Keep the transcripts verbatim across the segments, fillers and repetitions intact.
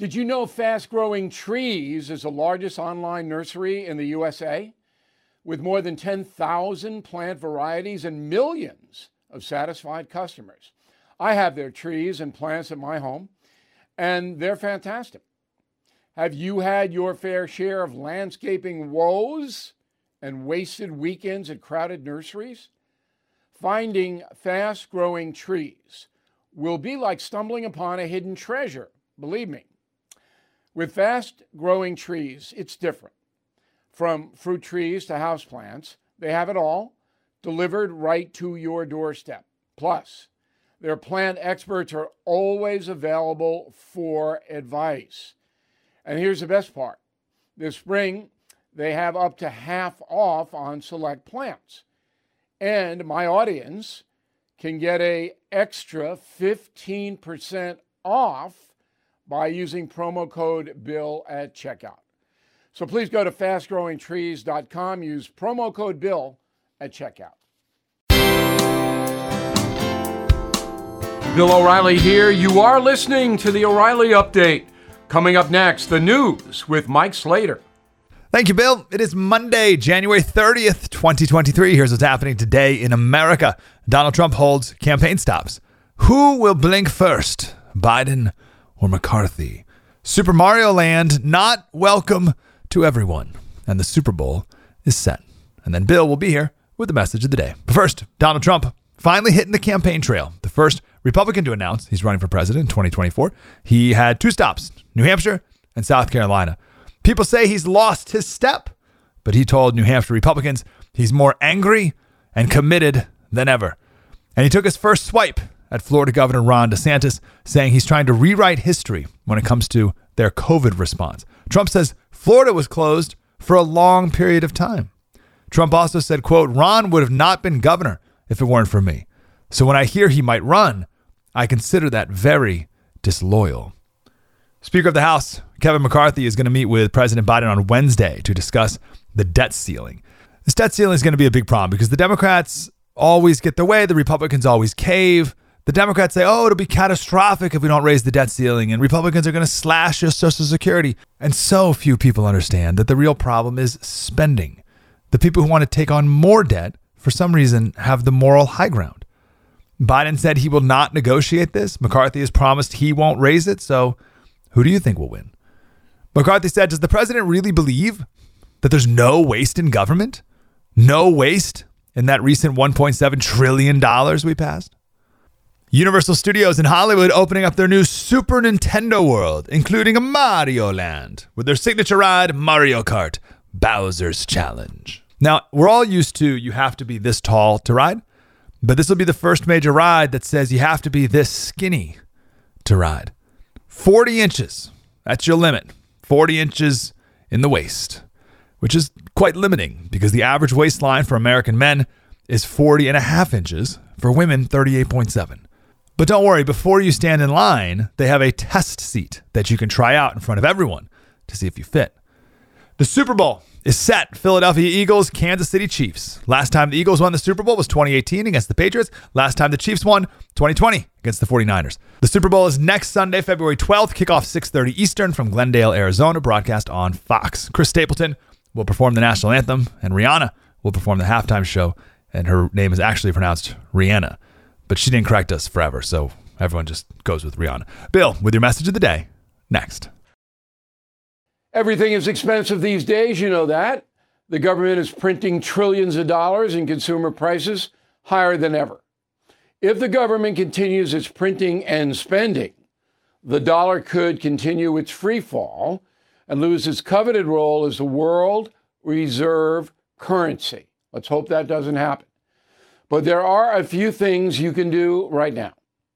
Did you know Fast Growing Trees is the largest online nursery in the U S A? With more than ten thousand plant varieties and millions of satisfied customers. I have their trees and plants at my home, and they're fantastic. Have you had your fair share of landscaping woes and wasted weekends at crowded nurseries? Finding Fast Growing Trees will be like stumbling upon a hidden treasure, believe me. With Fast Growing Trees, it's different. From fruit trees to houseplants, they have it all delivered right to your doorstep. Plus, their plant experts are always available for advice. And here's the best part. This spring, they have up to half off on select plants. And my audience can get an extra fifteen percent off by using promo code BILL at checkout. So please go to fast growing trees dot com, use promo code BILL at checkout. Bill O'Reilly here. You are listening to the O'Reilly Update. Coming up next, the news with Mike Slater. Thank you, Bill. It is Monday, January thirtieth, twenty twenty-three. Here's what's happening today in America. Donald Trump holds campaign stops. Who will blink first, Biden or McCarthy? Super Mario Land not welcome to everyone. And the Super Bowl is set. And then Bill will be here with the message of the day. But first, Donald Trump finally hitting the campaign trail. The first Republican to announce he's running for president in twenty twenty-four. He had two stops, New Hampshire and South Carolina. People say he's lost his step, but he told New Hampshire Republicans he's more angry and committed than ever. And he took his first swipe at Florida Governor Ron DeSantis, saying he's trying to rewrite history when it comes to their COVID response. Trump says Florida was closed for a long period of time. Trump also said, quote, Ron would have not been governor if it weren't for me. So when I hear he might run, I consider that very disloyal. Speaker of the House, Kevin McCarthy, is going to meet with President Biden on Wednesday to discuss the debt ceiling. This debt ceiling is going to be a big problem because the Democrats always get their way. The Republicans always cave. The Democrats say, oh, it'll be catastrophic if we don't raise the debt ceiling, and Republicans are going to slash your Social Security. And so few people understand that the real problem is spending. The people who want to take on more debt, for some reason, have the moral high ground. Biden said he will not negotiate this. McCarthy has promised he won't raise it. So who do you think will win? McCarthy said, does the president really believe that there's no waste in government? No waste in that recent one point seven trillion dollars we passed? Universal Studios in Hollywood opening up their new Super Nintendo World, including a Mario Land, with their signature ride, Mario Kart, Bowser's Challenge. Now, we're all used to you have to be this tall to ride, but this will be the first major ride that says you have to be this skinny to ride. forty inches, that's your limit. forty inches in the waist, which is quite limiting because the average waistline for American men is forty and a half inches, for women, thirty-eight point seven. But don't worry, before you stand in line, they have a test seat that you can try out in front of everyone to see if you fit. The Super Bowl is set. Philadelphia Eagles, Kansas City Chiefs. Last time the Eagles won the Super Bowl was twenty eighteen against the Patriots. Last time the Chiefs won, twenty twenty against the forty-niners. The Super Bowl is next Sunday, February twelfth, kickoff six thirty Eastern from Glendale, Arizona, broadcast on Fox. Chris Stapleton will perform the national anthem, and Rihanna will perform the halftime show, and her name is actually pronounced Rihanna. But she didn't correct us forever, so everyone just goes with Rihanna. Bill, with your message of the day, next. Everything is expensive these days, you know that. The government is printing trillions of dollars and consumer prices higher than ever. If the government continues its printing and spending, the dollar could continue its free fall and lose its coveted role as the world reserve currency. Let's hope that doesn't happen. But there are a few things you can do right now.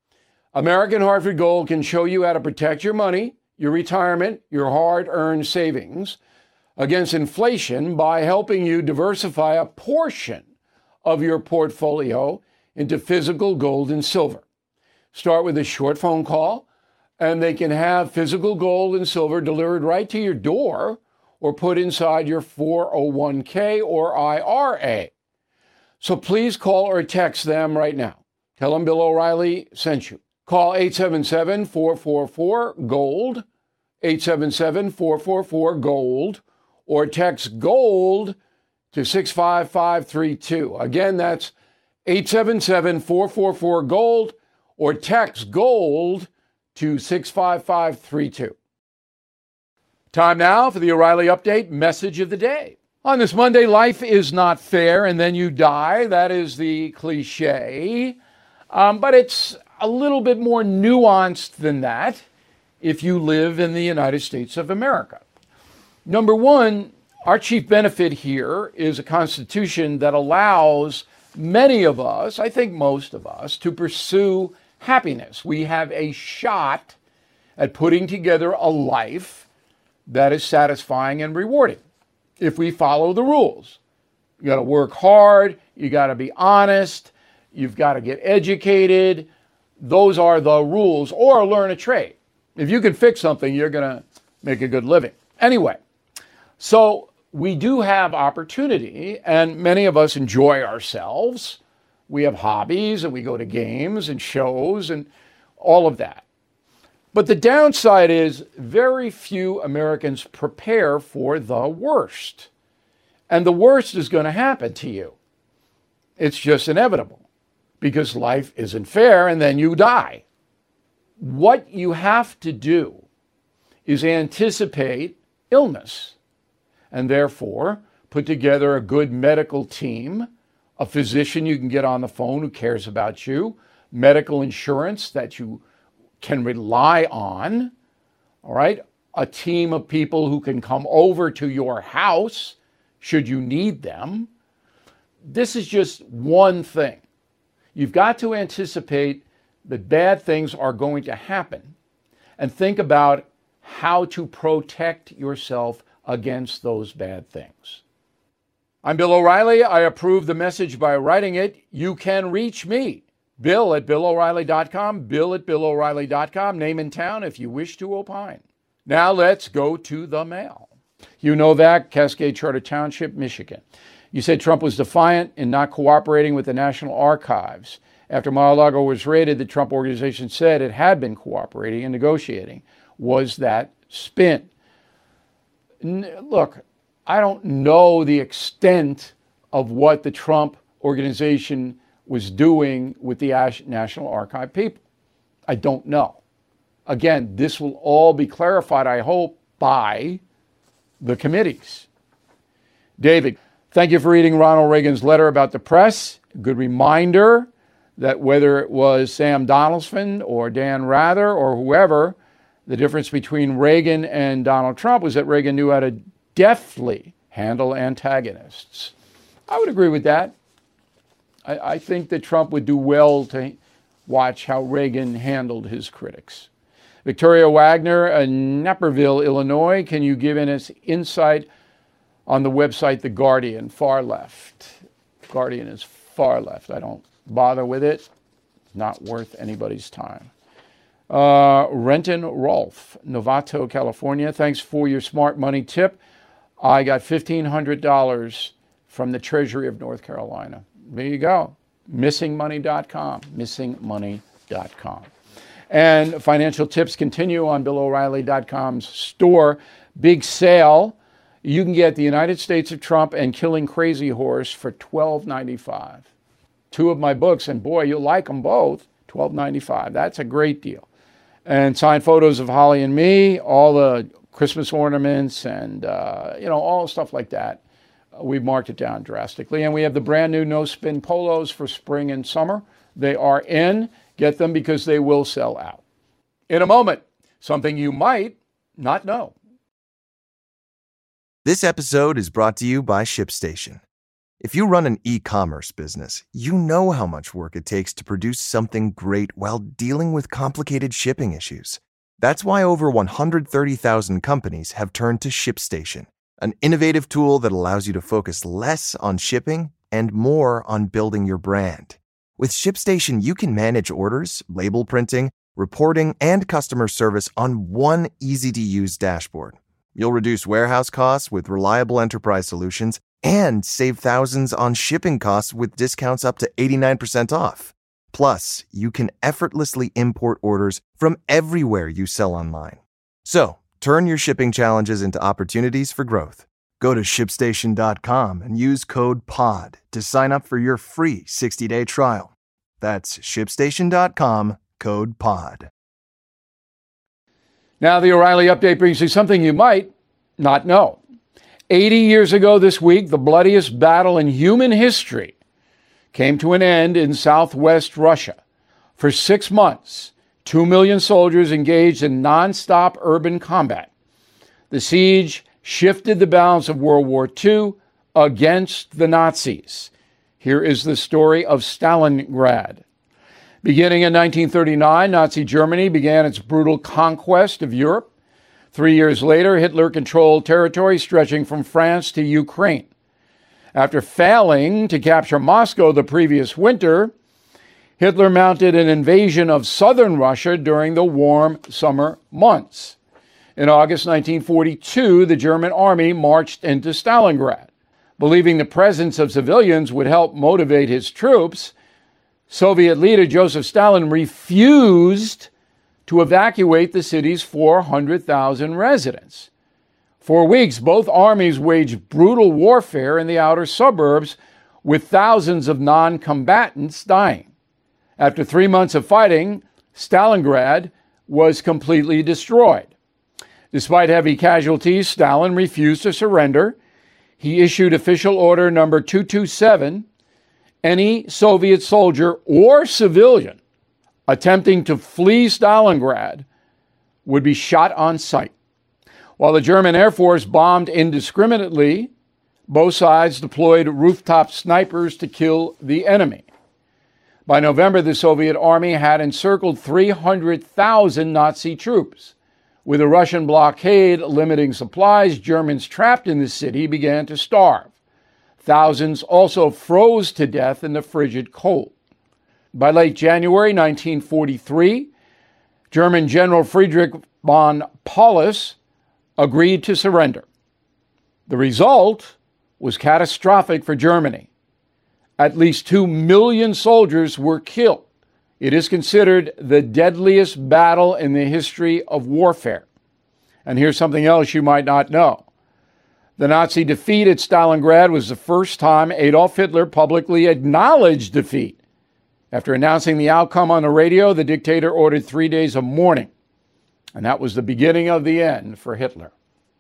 American Hartford Gold can show you how to protect your money, your retirement, your hard-earned savings against inflation by helping you diversify a portion of your portfolio into physical gold and silver. Start with a short phone call, and they can have physical gold and silver delivered right to your door or put inside your four oh one k or I R A. So please call or text them right now. Tell them Bill O'Reilly sent you. Call eight seven seven, four four four, GOLD. eight seven seven, four four four, GOLD or text GOLD to six five five three two. Again, that's eight seven seven, four four four, GOLD or text GOLD to six five five three two. Time now for the O'Reilly Update message of the day. On this Monday, life is not fair and then you die. That is the cliche. Um, but it's a little bit more nuanced than that if you live in the United States of America. Number one, our chief benefit here is a constitution that allows many of us, I think most of us, to pursue happiness. We have a shot at putting together a life that is satisfying and rewarding if we follow the rules. You got to work hard, you got to be honest, you've got to get educated. Those are the rules, or learn a trade. If you can fix something, you're going to make a good living. Anyway, so we do have opportunity, and many of us enjoy ourselves. We have hobbies, and we go to games and shows and all of that. But the downside is very few Americans prepare for the worst. And the worst is going to happen to you. It's just inevitable because life isn't fair and then you die. What you have to do is anticipate illness and therefore put together a good medical team, a physician you can get on the phone who cares about you, medical insurance that you can rely on, all right? A team of people who can come over to your house should you need them. This is just one thing. You've got to anticipate that bad things are going to happen and think about how to protect yourself against those bad things. I'm Bill O'Reilly. I approve the message by writing it. You can reach me, Bill at Bill O'Reilly dot com, Bill at Bill O'Reilly dot com, name and town if you wish to opine. Now let's go to the mail. Hugh Novak, Cascade Charter Township, Michigan. You said Trump was defiant in not cooperating with the National Archives. After Mar-a-Lago was raided, the Trump organization said it had been cooperating and negotiating. Was that spin? N- look, I don't know the extent of what the Trump organization was doing with the Ash- National Archive people. I don't know. Again, this will all be clarified, I hope, by the committees. David, thank you for reading Ronald Reagan's letter about the press. Good reminder that whether it was Sam Donaldson or Dan Rather or whoever, the difference between Reagan and Donald Trump was that Reagan knew how to deftly handle antagonists. I would agree with that. I, I think that Trump would do well to watch how Reagan handled his critics. Victoria Wagner, in Naperville, Illinois, can you give us insight on the website The Guardian, far left? Guardian is far left. I don't bother with it. Not worth anybody's time. Uh, Renton Rolfe, Novato, California. Thanks for your smart money tip. I got fifteen hundred dollars from the Treasury of North Carolina. There you go. missing money dot com. missing money dot com. And financial tips continue on Bill O'Reilly dot com's store. Big sale. You can get The United States of Trump and Killing Crazy Horse for twelve ninety-five. Two of my books, and boy, you'll like them both. twelve ninety-five. That's a great deal. And signed photos of Holly and me, all the Christmas ornaments and, uh, you know, all stuff like that. Uh, we've marked it down drastically. And we have the brand new No Spin Polos for spring and summer. They are in. Get them because they will sell out. In a moment, something you might not know. This episode is brought to you by ShipStation. If you run an e-commerce business, you know how much work it takes to produce something great while dealing with complicated shipping issues. That's why over one hundred thirty thousand companies have turned to ShipStation, an innovative tool that allows you to focus less on shipping and more on building your brand. With ShipStation, you can manage orders, label printing, reporting, and customer service on one easy-to-use dashboard. You'll reduce warehouse costs with reliable enterprise solutions and save thousands on shipping costs with discounts up to eighty-nine percent off. Plus, you can effortlessly import orders from everywhere you sell online. So, Turn your shipping challenges into opportunities for growth. Go to ship station dot com and use code P O D to sign up for your free sixty-day trial. That's ship station dot com, code P O D. Now, the O'Reilly Update brings you something you might not know. eighty years ago this week, the bloodiest battle in human history came to an end in southwest Russia. For six months, two million soldiers engaged in nonstop urban combat. The siege shifted the balance of World War Two against the Nazis. Here is the story of Stalingrad. Beginning in nineteen thirty-nine, Nazi Germany began its brutal conquest of Europe. Three years later, Hitler controlled territory stretching from France to Ukraine. After failing to capture Moscow the previous winter, Hitler mounted an invasion of southern Russia during the warm summer months. In August nineteen forty-two, the German army marched into Stalingrad. Believing the presence of civilians would help motivate his troops, Soviet leader Joseph Stalin refused to evacuate the city's four hundred thousand residents. For weeks, both armies waged brutal warfare in the outer suburbs, with thousands of non-combatants dying. After three months of fighting, Stalingrad was completely destroyed. Despite heavy casualties, Stalin refused to surrender. He issued official order number two two seven. Any Soviet soldier or civilian attempting to flee Stalingrad would be shot on sight. While the German Air Force bombed indiscriminately, both sides deployed rooftop snipers to kill the enemy. By November, the Soviet army had encircled three hundred thousand Nazi troops. With a Russian blockade limiting supplies, Germans trapped in the city began to starve. Thousands also froze to death in the frigid cold. By late January nineteen forty-three, German General Friedrich von Paulus agreed to surrender. The result was catastrophic for Germany. At least two million soldiers were killed. It is considered the deadliest battle in the history of warfare. And here's something else you might not know. The Nazi defeat at Stalingrad was the first time Adolf Hitler publicly acknowledged defeat. After announcing the outcome on the radio, the dictator ordered three days of mourning. And that was the beginning of the end for Hitler.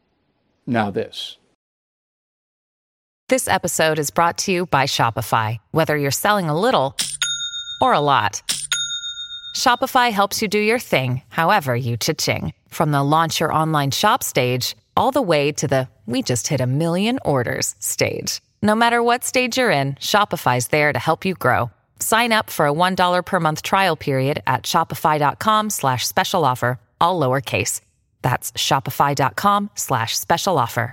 Now this. This episode is brought to you by Shopify. Whether you're selling a little or a lot, Shopify helps you do your thing, however you cha-ching. From the launch your online shop stage, all the way to the we just hit a million orders stage. No matter what stage you're in, Shopify's there to help you grow. Sign up for a one dollar per month trial period at shopify.com slash special offer, all lowercase. That's shopify.com slash special offer.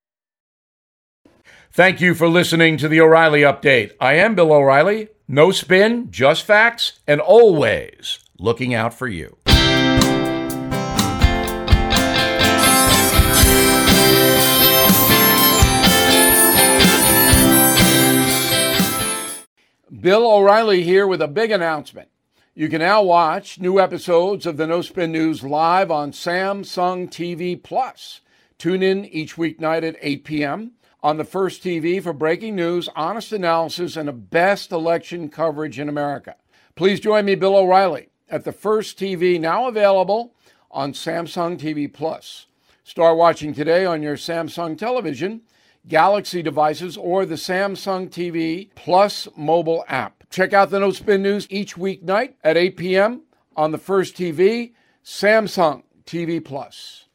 Thank you for listening to the O'Reilly Update. I am Bill O'Reilly. No spin, just facts, and always looking out for you. Bill O'Reilly here with a big announcement. You can now watch new episodes of the No Spin News live on Samsung T V Plus. Tune in each weeknight at eight p.m. on the First T V for breaking news, honest analysis, and the best election coverage in America. Please join me, Bill O'Reilly, at the First T V, now available on Samsung T V Plus. Start watching today on your Samsung television, Galaxy devices, or the Samsung T V Plus mobile app. Check out the No Spin News each weeknight at eight p.m. on the First T V, Samsung T V Plus.